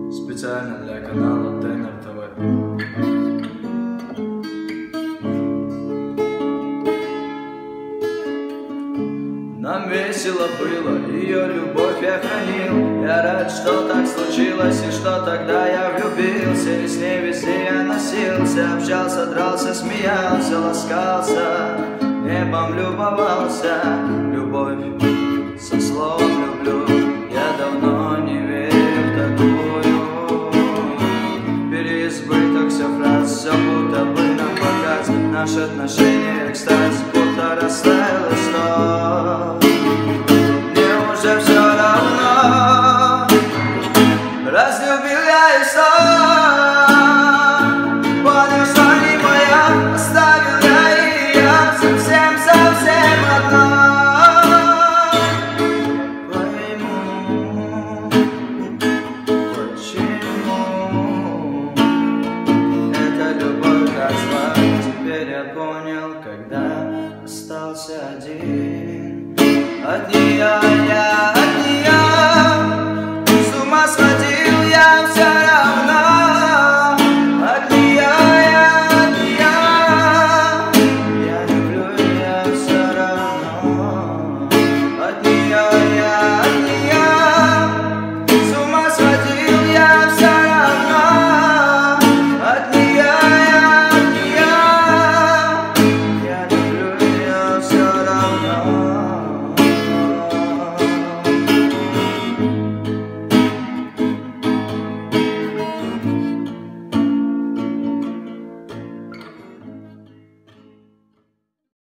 Специально для канала Тенор ТВ. Нам весело было, ее любовь я хранил. Я рад, что так случилось и что тогда я влюбился. И с ней везде я носился, общался, дрался, смеялся, ласкался, небом любовался. Любовь со слов люблю, я давно не верю в такую. Переизбыток все фраз, все будто бы нам показ. Наши отношения экстаз, будто растаяло снова. Мне уже все равно, разлюбил я и снова.